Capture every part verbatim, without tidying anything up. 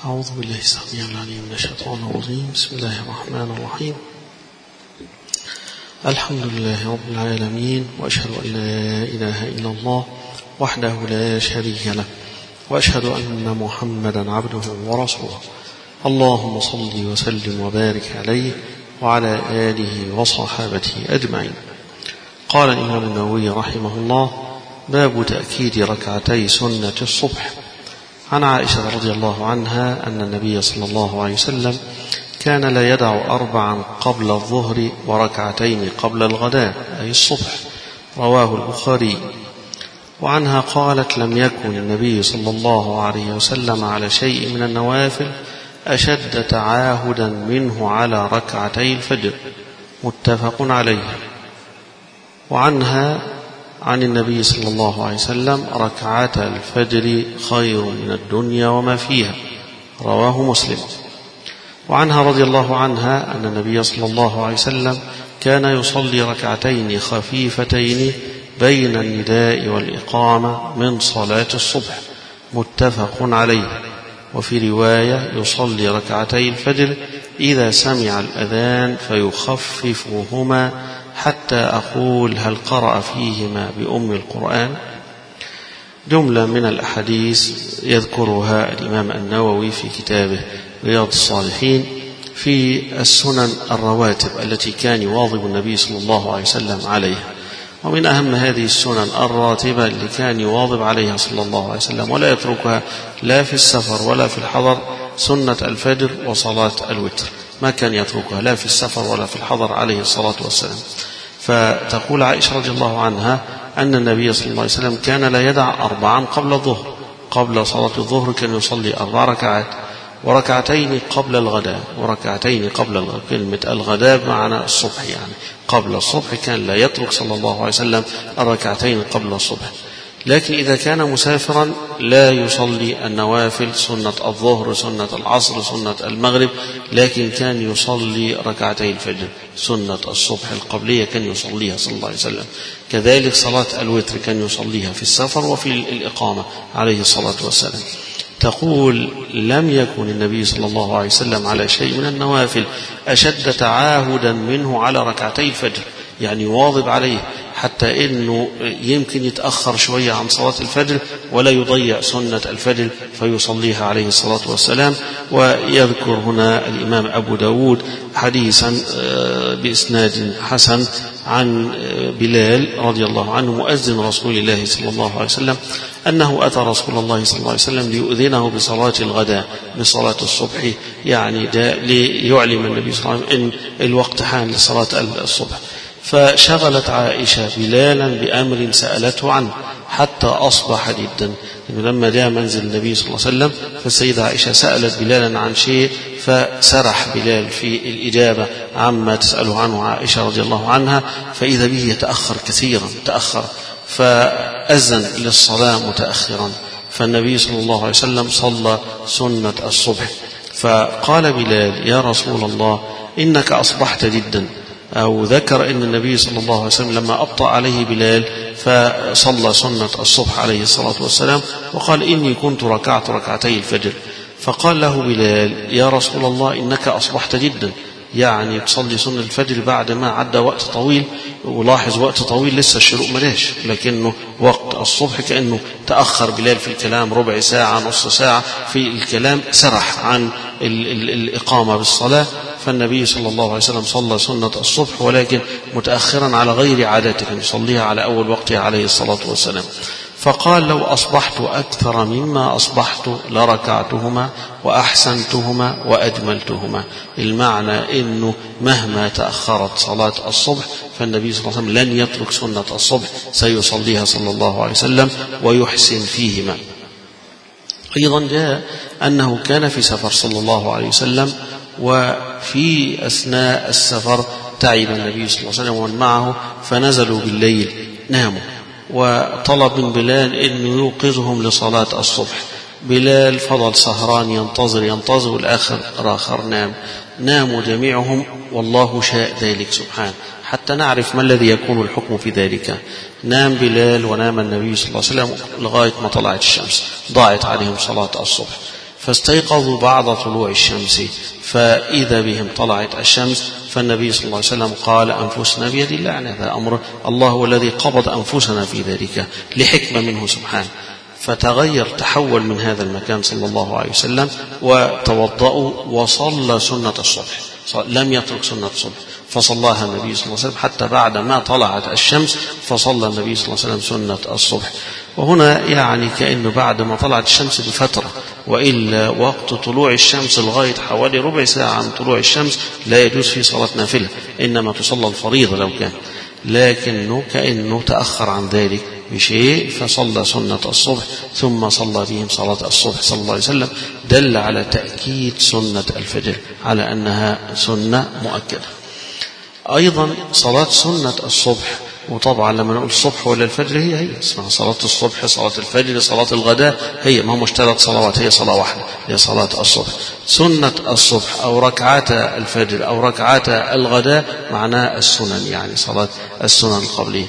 أعوذ بالله السميع العليم من الشيطان الرجيم. بسم الله الرحمن الرحيم. الحمد لله رب العالمين، وأشهد أن لا إله إلا الله وحده لا شريك له، وأشهد أن محمدا عبده ورسوله. اللهم صل وسلم وبارك عليه وعلى آله وصحابته أجمعين. قال الإمام النووي رحمه الله: باب تأكيد ركعتي سنة الصبح. عن عائشة رضي الله عنها أن النبي صلى الله عليه وسلم كان لا يدع أربعا قبل الظهر وركعتين قبل الغداء أي الصبح، رواه البخاري. وعنها قالت: لم يكن النبي صلى الله عليه وسلم على شيء من النوافل أشد تعاهدا منه على ركعتي الفجر، متفق عليه. وعنها عن النبي صلى الله عليه وسلم: ركعتا الفجر خير من الدنيا وما فيها، رواه مسلم. وعنها رضي الله عنها أن النبي صلى الله عليه وسلم كان يصلي ركعتين خفيفتين بين النداء والإقامة من صلاة الصبح، متفق عليه. وفي رواية: يصلي ركعتي الفجر إذا سمع الأذان فيخففهما حتى أقول: هل قرأ فيهما بأم القرآن؟ جملة من الأحاديث يذكرها الإمام النووي في كتابه رياض الصالحين في السنن الرواتب التي كان يواظب النبي صلى الله عليه وسلم عليها. ومن أهم هذه السنن الراتبة اللي كان يواظب عليها صلى الله عليه وسلم ولا يتركها لا في السفر ولا في الحضر سنة الفجر وصلاة الوتر، ما كان يتركها لا في السفر ولا في الحضر عليه الصلاة والسلام. فتقول عائشة رضي الله عنها أن النبي صلى الله عليه وسلم كان لا يدع أربعا قبل الظهر، قبل صلاة الظهر كان يصلي أربع ركعات، وركعتين قبل الغداء وركعتين قبل الغداء. كلمة الغداء معنى الصبح، يعني قبل الصبح كان لا يترك صلى الله عليه وسلم الركعتين قبل الصبح. لكن إذا كان مسافرا لا يصلي النوافل، سنة الظهر، سنة العصر، سنة المغرب، لكن كان يصلي ركعتي الفجر، سنة الصبح القبلية كان يصليها صلى الله عليه وسلم. كذلك صلاة الوتر كان يصليها في السفر وفي الإقامة عليه الصلاة والسلام. تقول: لم يكن النبي صلى الله عليه وسلم على شيء من النوافل أشد تعاهدا منه على ركعتي الفجر، يعني واظب عليه حتى إنه يمكن يتأخر شوية عن صلاة الفجر ولا يضيع سنة الفجر فيصليها عليه الصلاة والسلام. ويذكر هنا الإمام أبو داود حديثا بإسناد حسن عن بلال رضي الله عنه مؤذن رسول الله صلى الله عليه وسلم أنه أتى رسول الله صلى الله عليه وسلم ليؤذنه بصلاة الغداء، بصلاة الصبح، يعني ليعلم النبي صلى الله عليه وسلم إن الوقت حان لصلاة الصبح. فشغلت عائشة بلالا بأمر سألته عنه حتى أصبح جدا. لما جاء منزل النبي صلى الله عليه وسلم فالسيدة عائشة سألت بلالا عن شيء، فسرح بلال في الإجابة عما تسأله عنه عائشة رضي الله عنها، فإذا به يتأخر كثيرا، تأخر فأذن للصلاة متأخرا. فالنبي صلى الله عليه وسلم صلى سنة الصبح، فقال بلال: يا رسول الله إنك أصبحت جدا. أو ذكر أن النبي صلى الله عليه وسلم لما أبطأ عليه بلال فصلى سنة الصبح عليه الصلاة والسلام وقال: إني كنت ركعت ركعتي الفجر. فقال له بلال: يا رسول الله إنك أصبحت جدا، يعني تصلي سنة الفجر بعد ما عدى وقت طويل. ولاحظ وقت طويل لسه الشروق ملاش، لكنه وقت الصبح كأنه تأخر بلال في الكلام ربع ساعة نص ساعة في الكلام، سرح عن ال ال الإقامة بالصلاة. فالنبي صلى الله عليه وسلم صلى سنة الصبح ولكن متأخرا على غير عادته، يصليها على أول وقتها عليه الصلاة والسلام. فقال: لو أصبحت أكثر مما أصبحت لركعتهما وأحسنتهما وأجملتهما. المعنى إنه مهما تأخرت صلاة الصبح فالنبي صلى الله عليه وسلم لن يترك سنة الصبح، سيصليها صلى الله عليه وسلم ويحسن فيهما. أيضا جاء أنه كان في سفر صلى الله عليه وسلم، وفي أثناء السفر تعب النبي صلى الله عليه وسلم ومن معه، فنزلوا بالليل ناموا، وطلب من بلال أن يوقظهم لصلاة الصبح. بلال فضل سهران ينتظر ينتظر الآخر آخر نام، ناموا جميعهم والله شاء ذلك سبحانه، حتى نعرف ما الذي يكون الحكم في ذلك. نام بلال ونام النبي صلى الله عليه وسلم لغاية ما طلعت الشمس، ضاعت عليهم صلاة الصبح. فاستيقظوا بعد طلوع الشمس فإذا بهم طلعت الشمس، فالنبي صلى الله عليه وسلم قال أنفسنا بيد الله، يعني هذا أمر الله هو الذي قبض أنفسنا في ذلك لحكمة منه سبحانه. فتغير تحول من هذا المكان صلى الله عليه وسلم وتوضأوا وصلى سنة الصبح، لم يترك سنة الصبح فصلاها النبي صلى الله عليه وسلم حتى بعد ما طلعت الشمس، فصلى النبي صلى الله عليه وسلم سنة الصبح. وهنا يعني كأنه بعد ما طلعت الشمس بفترة، وإلا وقت طلوع الشمس لغاية حوالي ربع ساعة من طلوع الشمس لا يجوز في صلاة نافلة، إنما تصلى الفريضة لو كان، لكنه كأنه تأخر عن ذلك بشيء فصلى سنة الصبح ثم صلى بهم صلاة الصبح صلى الله عليه وسلم، دل على تأكيد سنة الفجر على أنها سنة مؤكدة. أيضا صلاة سنة الصبح، وطبعا لما نقول الصبح ولا الفجر هي هي اسمها صلاة الصبح، صلاة الفجر، صلاة الغداء، هي ما مش ثلاث صلوات، هي صلاة واحدة، هي صلاة الصبح. سنة الصبح أو ركعات الفجر أو ركعات الغداء معناه السنن، يعني صلاة السنن القبلية.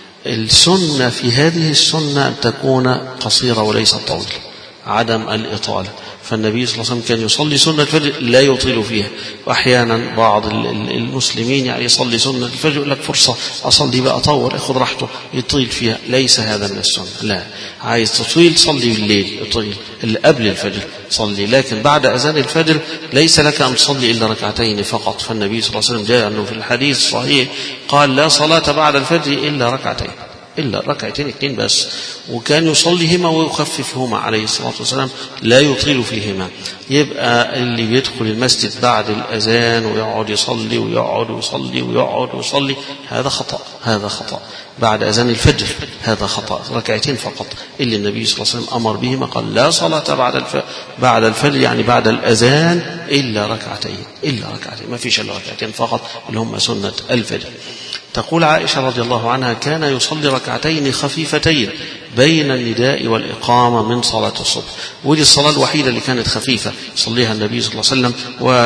السنة في هذه السنة أن تكون قصيرة وليست طويلة، عدم الإطالة. فالنبي صلى الله عليه وسلم كان يصلي سنة الفجر لا يطيل فيها، وأحيانا بعض المسلمين يعني يصلي سنة الفجر يقول لك فرصة أصلي بقى أطول أخذ راحته يطيل فيها، ليس هذا من السنة. لا، عايز تطيل صلي بالليل، اطيل اللي قبل الفجر صلي، لكن بعد أذان الفجر ليس لك أن تصلي إلا ركعتين فقط. فالنبي صلى الله عليه وسلم جاء أنه في الحديث الصحيح قال لا صلاة بعد الفجر إلا ركعتين، إلا ركعتين اثنين بس، وكان يصليهما ويخففهما عليه الصلاة والسلام لا يطيل فيهما. يبقى اللي بيدخل المسجد بعد الأذان ويقعد يصلي ويقعد ويصلي ويقعد ويصلي هذا خطأ، هذا خطأ. بعد أذان الفجر هذا خطأ، ركعتين فقط اللي النبي صلى الله عليه وسلم أمر بهما، قال لا صلاة بعد الفجر، بعد الفجر يعني بعد الأذان إلا ركعتين، إلا ركعتين، ما فيش إلا ركعتين فقط اللي هم سنة الفجر. تقول عائشة رضي الله عنها كان يصلي ركعتين خفيفتين بين النداء والإقامة من صلاة الصبح، ودي الصلاة الوحيدة اللي كانت خفيفة صليها النبي صلى الله عليه وسلم.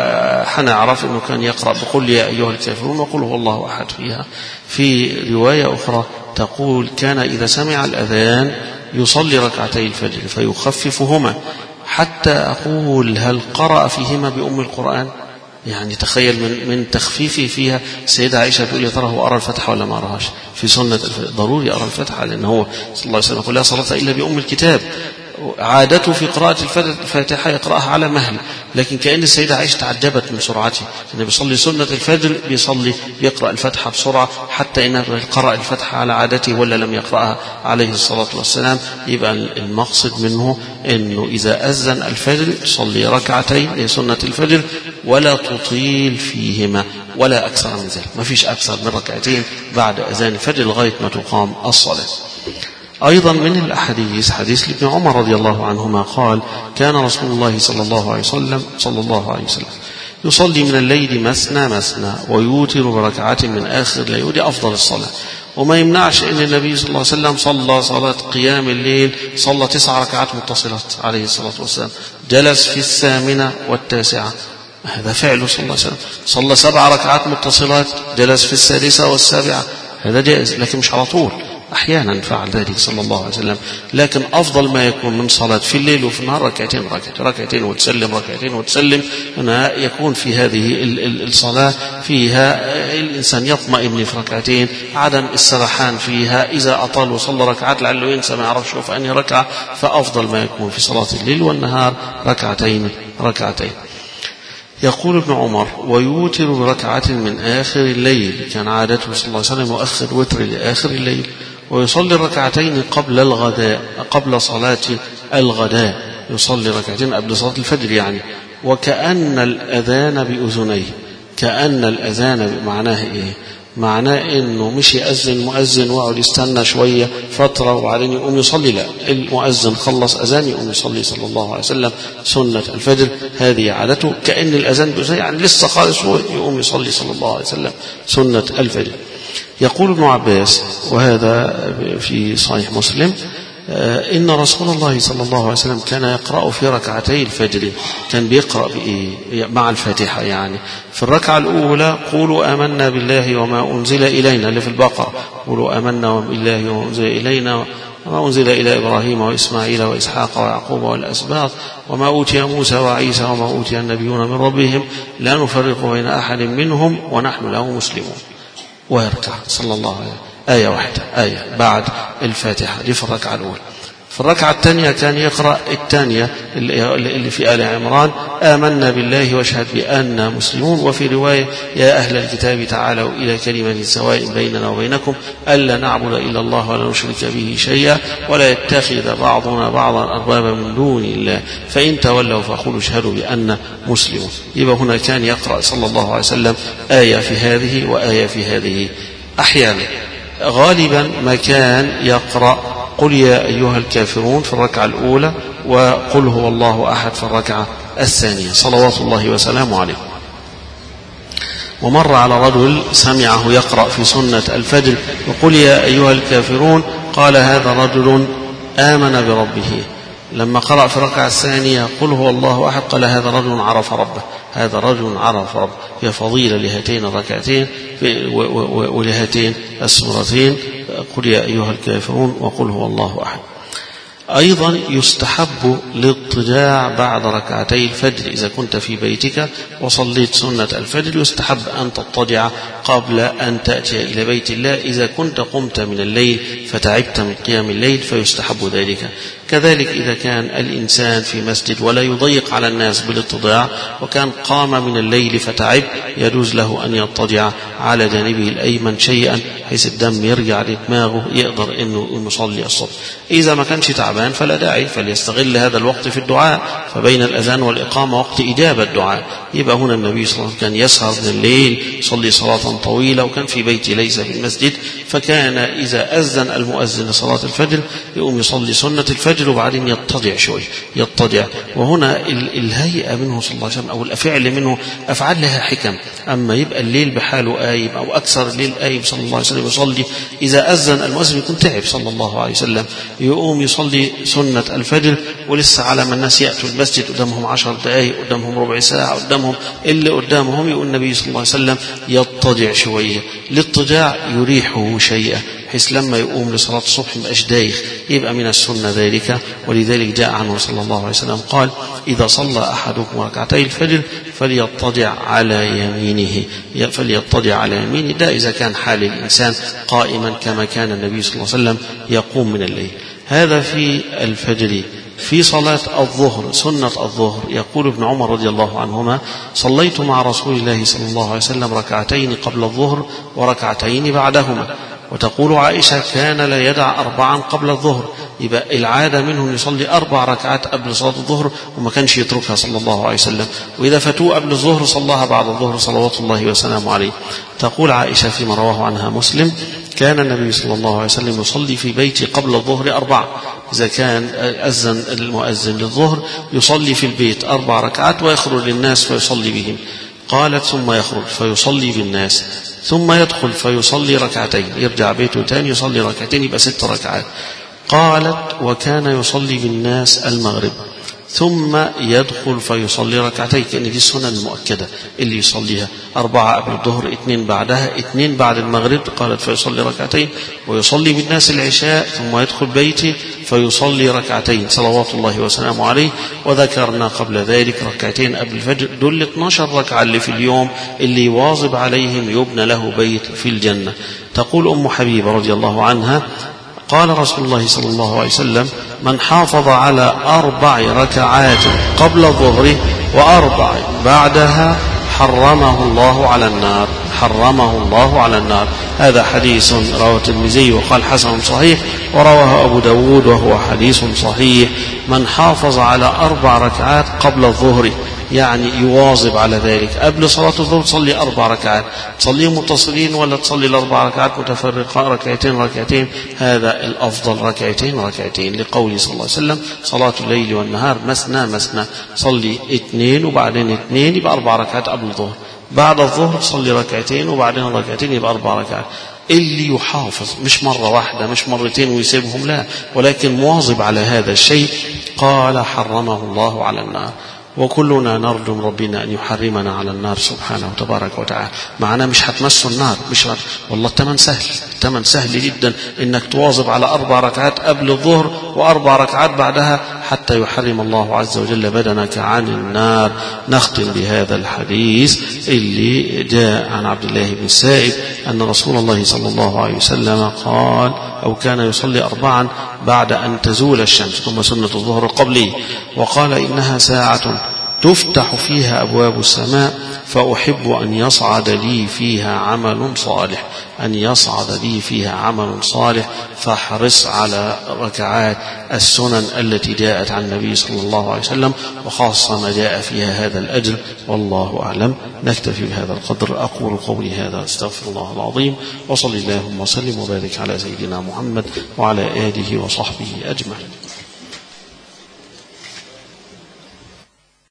وحنا عرف أنه كان يقرأ بقل يا أيها الكافرون وقل هو الله أحد فيها. في رواية أخرى تقول كان إذا سمع الأذان يصلي ركعتي الفجر فيخففهما، حتى أقول هل قرأ فيهما بأم القرآن؟ يعني تخيل من من تخفيفه فيها. السيدة عائشة تقول يا ترى هو أرى الفتحة ولا ما أراهاش في سنة الفجر؟ ضروري أرى الفتحة، لأن هو صلى الله عليه وسلم يقول لا صلاة إلا بأم الكتاب. عادته في قراءة الفاتحة يقرأها على مهل، لكن كأن السيدة عائشة تعجبت من سرعته، إنه بيصلي سنة الفجر بيصلي بيقرأ الفاتحة بسرعة، حتى إنه قرأ الفاتحة على عادته ولا لم يقرأها عليه الصلاة والسلام. يبقى المقصد منه إنه إذا أذن الفجر صلي ركعتين لسنة الفجر ولا تطيل فيهما ولا أكثر من ذلك، ما فيش أكثر من ركعتين بعد أذان الفجر لغاية ما تقام الصلاة. أيضا من الأحاديث حديث لابن عمر رضي الله عنهما قال كان رسول الله صلى الله عليه وسلم صلى الله عليه وسلم يصلي من الليل مثنى مثنى ويوتر بركعات من آخر الليل، ودي أفضل الصلاة. وما يمنعش أن النبي صلى الله عليه وسلم صلى صلاة قيام الليل، صلى تسع ركعات متصلات عليه الصلاة والسلام، جلس في الثامنة والتاسعة، هذا فعله صلى الله عليه وسلم. صلى سبع ركعات متصلات، جلس في السادسة والسابعة، هذا جائز، لكن مش على طول، أحيانا فعل ذلك صلى الله عليه وسلم. لكن أفضل ما يكون من صلاة في الليل وفي النهار ركعتين ركعتين ركعتين وتسلم ركعتين وتسلم، أنها يكون في هذه الصلاة فيها الإنسان يطمئن في ركعتين، عدم السرحان فيها. إذا أطال وصلى ركعات لعله ينسى ما يعرفش في أنهي ركعة، فأفضل ما يكون في صلاة الليل والنهار ركعتين ركعتين. يقول ابن عمر ويوتر بركعة من آخر الليل، كان عادته صلى الله عليه وسلم يؤخر وتر لآخر الليل، ويصلي الركعتين قبل الغداء، قبل صلاة الغداء يصلي ركعتين قبل صلاة الفجر يعني، وكأن الأذان بأذنيه. كأن الأذان معناه إيه؟ معناه إنه مش يأذن مؤذن ويقعد يستنى شوية فترة وبعدين يقوم يصلي، لا، المؤذن خلص أذان يقوم يصلي صلى الله عليه وسلم سنة الفجر، هذه عادته. كأن الأذان بأذن يعني لسه خالص يقوم يصلي صلى الله عليه وسلم سنة الفجر. يقول ابن عباس وهذا في صحيح مسلم إن رسول الله صلى الله عليه وسلم كان يقرأ في ركعتي الفجر، كان بيقرأ بإيه؟ مع الفاتحة يعني. في الركعة الأولى قولوا آمنا بالله وما أنزل إلينا اللي في البقرة، قولوا آمنا بالله وما أنزل إلينا وما أنزل إلى إبراهيم وإسماعيل وإسحاق ويعقوب والأسباط وما أوتي موسى وعيسى وما أوتي النبيون من ربهم لا نفرق بين أحد منهم ونحن له مسلمون. ويركع صلى الله عليه وسلم آية واحدة، آية بعد الفاتحة دي في الركعة الأولى. في الركعة الثانية كان يقرأ الثانية اللي في آل عمران آمنا بالله واشهد بأننا مسلمون. وفي رواية يا أهل الكتاب تعالوا إلى كلمة سواء بيننا وبينكم ألا نعبد إلا الله ولا نشرك به شيئا ولا يتخذ بعضنا بعضا أربابا من دون الله فإن تولوا فقولوا اشهدوا بأننا مسلمون. يبقى هنا كان يقرأ صلى الله عليه وسلم آية في هذه وآية في هذه. أحيانا غالبا ما كان يقرأ قل يا أيها الكافرون في الركعة الأولى وقل هو الله أحد في الركعة الثانية صلوات الله وسلامه عليه. ومر على رجل سمعه يقرأ في سنة الفجر وقل يا أيها الكافرون قال هذا رجل آمن بربه. لما قرأ في الركعة الثانية قل هو الله أحد قال هذا رجل عرف ربه، هذا رجل عرف ربه. هي فضيلة لهاتين الركعتين ولهاتين السورتين قل يا أيها الكافرون وقل هو الله أحد. أيضا يستحب الاضطجاع بعد ركعتي الفجر. إذا كنت في بيتك وصليت سنة الفجر يستحب أن تضطجع قبل أن تأتي إلى بيت الله. إذا كنت قمت من الليل فتعبت من قيام الليل فيستحب ذلك. كذلك إذا كان الإنسان في مسجد ولا يضيق على الناس بالاضطجاع وكان قام من الليل فتعب يجوز له أن يضطجع على جانبه الأيمن شيئا حيث الدم يرجع لدماغه يقدر أنه يصلي الصبح. إذا ما كانش تعبان فلا داعي فليستغل هذا الوقت في الدعاء، فبين الأذان والإقامة وقت إجابة الدعاء. يبقى هنا النبي صلى الله عليه وسلم كان يسهر من الليل يصلي صلاة طويلة وكان في بيتي ليس في المسجد، فكان إذا أذن المؤذن لصلاة الفجر يقوم يصلي سنة الفجر وبعدين يضطجع شوي يضطجع. وهنا الهيئة منه صلى الله عليه وسلم أو الأفعال منه أفعال لها حكم. أما يبقى الليل بحاله قايم أو أكثر الليل قايم صلى الله عليه وسلم يصلي، إذا أذن المؤذن يكون تعب صلى الله عليه وسلم يقوم يصلي سنة الفجر ولسه على ما الناس يأتوا المسجد قدامهم عشر دقائق قدامهم ربع ساعة قدامهم اللي قدامهم يقول النبي صلى الله عليه وسلم يضطجع شوية. الاضطجاع يريحه شيئا بحيث لما يقوم لصلاة الصبح مبقاش دايخ، يبقى من السنة ذلك. ولذلك جاء عنه صلى الله عليه وسلم قال إذا صلى أحدكم ركعتي الفجر فليضطجع على يمينه فليضطجع على يمينه. ده إذا كان حال الإنسان قائما كما كان النبي صلى الله عليه وسلم يقوم من الليل. هذا في الفجر. في صلاة الظهر سنة الظهر يقول ابن عمر رضي الله عنهما صليت مع رسول الله صلى الله عليه وسلم ركعتين قبل الظهر وركعتين بعدهما. وتقول عائشة كان لا يدع أربعا قبل الظهر، يبقى العادة منه يصلي أربع ركعات قبل صلاة الظهر وما كانش يتركها صلى الله عليه وسلم، وإذا فاتوا قبل الظهر صلاها بعد الظهر صلوات الله وسلامه عليه. تقول عائشة فيما رواه عنها مسلم كان النبي صلى الله عليه وسلم يصلي في بيتي قبل الظهر أربعة. إذا كان أذن المؤذن للظهر يصلي في البيت أربع ركعات ويخرج للناس فيصلي بهم. قالت ثم يخرج فيصلي بالناس ثم يدخل فيصلي ركعتين يرجع بيته تاني يصلي ركعتين يبقى ست ركعات. قالت وكان يصلي بالناس المغرب ثم يدخل فيصلي ركعتين، كأن دي السنة المؤكدة اللي يصليها أربعة قبل الظهر اثنين بعدها اثنين بعد المغرب. قالت فيصلي ركعتين ويصلي بالناس العشاء ثم يدخل بيته فيصلي ركعتين صلوات الله وسلامه عليه. وذكرنا قبل ذلك ركعتين قبل الفجر دول اثناشر ركعة اللي في اليوم اللي يواظب عليهم يبنى له بيت في الجنة. تقول أم حبيبة رضي الله عنها قال رسول الله صلى الله عليه وسلم من حافظ على أربع ركعات قبل الظهر وأربع بعدها حرمه الله على النار حرمه الله على النار. هذا حديث رواه الترمذي وقال حسن صحيح، ورواه أبو داود وهو حديث صحيح. من حافظ على أربع ركعات قبل الظهر يعني يواظب على ذلك. قبل صلاة الظهر تصلي أربع ركعات، تصليهم متصلين ولا تصلي الأربع ركعات متفرقة ركعتين ركعتين، هذا الأفضل ركعتين ركعتين لقوله صلى الله عليه وسلم صلاة الليل والنهار مثنى مثنى. صلي اثنين وبعدين اثنين يبقى أربع ركعات قبل الظهر، بعد الظهر تصلي ركعتين وبعدين ركعتين يبقى أربع ركعات. اللي يحافظ مش مرة واحدة مش مرتين ويسيبهم لا، ولكن مواظب على هذا الشيء قال حرمه الله على النار. وكلنا نرجو من ربنا أن يحرمنا على النار سبحانه وتبارك وتعالى. معنا مش هتمسوا النار، مش هت... والله التمن سهل، التمن سهل جدا إنك تواظب على أربع ركعات قبل الظهر وأربع ركعات بعدها حتى يحرم الله عز وجل بدنك عن النار. نختم بهذا الحديث اللي جاء عن عبد الله بن السائب أن رسول الله صلى الله عليه وسلم قال أو كان يصلي أربعا بعد أن تزول الشمس، ثم سنة الظهر قبله، وقال إنها ساعة تفتح فيها أبواب السماء فأحب أن يصعد لي فيها عمل صالح، أن يصعد لي فيها عمل صالح، فاحرص على ركعات السنن التي جاءت عن النبي صلى الله عليه وسلم، وخاصة ما جاء فيها هذا الأجر. والله أعلم. نكتفي بهذا القدر. أقول قولي هذا أستغفر الله العظيم، وصلى اللهم وسلم وبارك على سيدنا محمد وعلى آله وصحبه أجمعين.